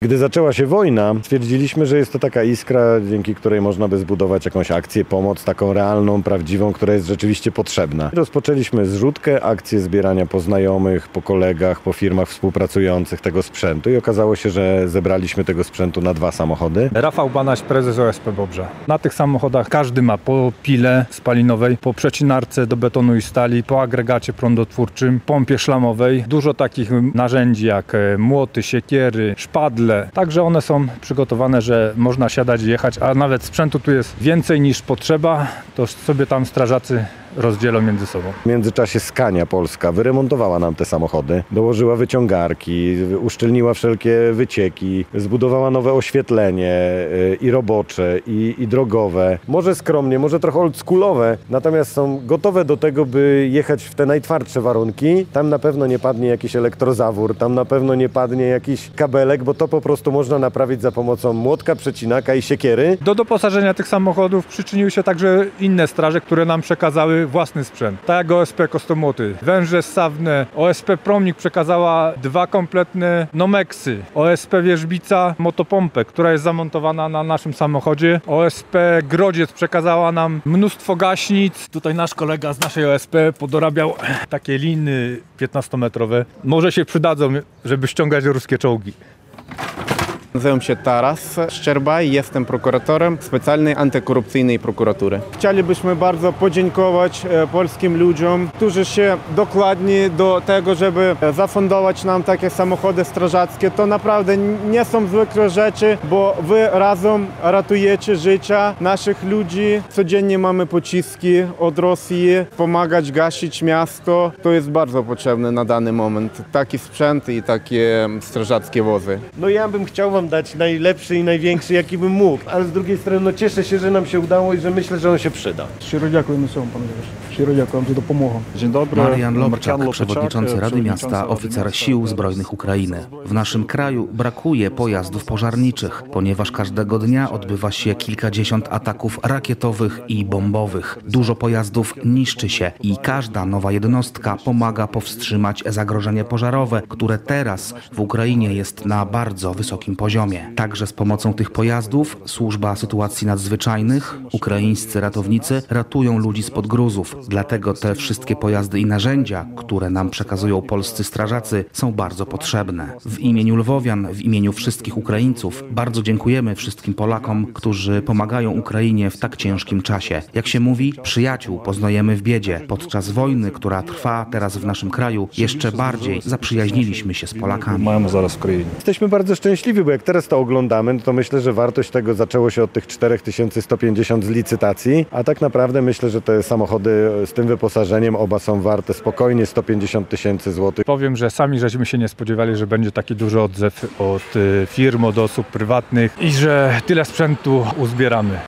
Gdy zaczęła się wojna, stwierdziliśmy, że jest to taka iskra, dzięki której można by zbudować jakąś akcję, pomoc taką realną, prawdziwą, która jest rzeczywiście potrzebna. Rozpoczęliśmy zrzutkę, akcję zbierania po znajomych, po kolegach, po firmach współpracujących tego sprzętu i okazało się, że zebraliśmy tego sprzętu na 2 samochody. Rafał Banaś, prezes OSP Bobrze. Na tych samochodach każdy ma po pile spalinowej, po przecinarce do betonu i stali, po agregacie prądotwórczym, pompie szlamowej. Dużo takich narzędzi jak młoty, siekiery, szpadle. Także one są przygotowane, że można siadać i jechać, a nawet sprzętu tu jest więcej niż potrzeba, to sobie tam strażacy rozdzielą między sobą. W międzyczasie Scania Polska wyremontowała nam te samochody, dołożyła wyciągarki, uszczelniła wszelkie wycieki, zbudowała nowe oświetlenie i robocze, i drogowe. Może skromnie, może trochę oldschoolowe, natomiast są gotowe do tego, by jechać w te najtwardsze warunki. Tam na pewno nie padnie jakiś elektrozawór, tam na pewno nie padnie jakiś kabelek, bo to po prostu można naprawić za pomocą młotka, przecinaka i siekiery. Do doposażenia tych samochodów przyczyniły się także inne straże, które nam przekazały własny sprzęt. Tak jak OSP Kostomłoty, węże ssawne, OSP Promnik przekazała 2 kompletne Nomeksy, OSP Wierzbica motopompę, która jest zamontowana na naszym samochodzie, OSP Grodziec przekazała nam mnóstwo gaśnic. Tutaj nasz kolega z naszej OSP podorabiał takie liny 15-metrowe. Może się przydadzą, żeby ściągać ruskie czołgi. Nazywam się Taras Szczerbaj, jestem prokuratorem specjalnej antykorupcyjnej prokuratury. Chcielibyśmy bardzo podziękować polskim ludziom, którzy się dokładni do tego, żeby zafundować nam takie samochody strażackie. To naprawdę nie są zwykłe rzeczy, bo wy razem ratujecie życia naszych ludzi. Codziennie mamy pociski od Rosji, pomagać gasić miasto. To jest bardzo potrzebne na dany moment. Taki sprzęt i takie strażackie wozy. No ja bym chciał wam dać najlepszy i największy, jaki bym mógł, ale z drugiej strony cieszę się, że nam się udało i że myślę, że on się przyda. Щиро дякуємо всьому, пане Ігор. Щиро дякуємо за допомогу. Dzień dobry. Marian Lobczak, przewodniczący Rady Miasta, oficer Sił Zbrojnych Ukrainy. W naszym kraju brakuje pojazdów pożarniczych, ponieważ każdego dnia odbywa się kilkadziesiąt ataków rakietowych i bombowych. Dużo pojazdów niszczy się i każda nowa jednostka pomaga powstrzymać zagrożenie pożarowe, które teraz w Ukrainie jest na bardzo wysokim poziomie. Także z pomocą tych pojazdów Służba Sytuacji Nadzwyczajnych, ukraińscy ratownicy ratują ludzi spod gruzów. Dlatego te wszystkie pojazdy i narzędzia, które nam przekazują polscy strażacy, są bardzo potrzebne. W imieniu lwowian, w imieniu wszystkich Ukraińców bardzo dziękujemy wszystkim Polakom, którzy pomagają Ukrainie w tak ciężkim czasie. Jak się mówi, przyjaciół poznajemy w biedzie. Podczas wojny, która trwa teraz w naszym kraju, jeszcze bardziej zaprzyjaźniliśmy się z Polakami. Маємо зараз в країні. Jesteśmy bardzo szczęśliwi, bo jak teraz to oglądamy, to myślę, że wartość tego zaczęło się od tych 4150 z licytacji, a tak naprawdę myślę, że te samochody z tym wyposażeniem oba są warte spokojnie 150 000 złotych. Powiem, że sami żeśmy się nie spodziewali, że będzie taki duży odzew od firm, od osób prywatnych i że tyle sprzętu uzbieramy.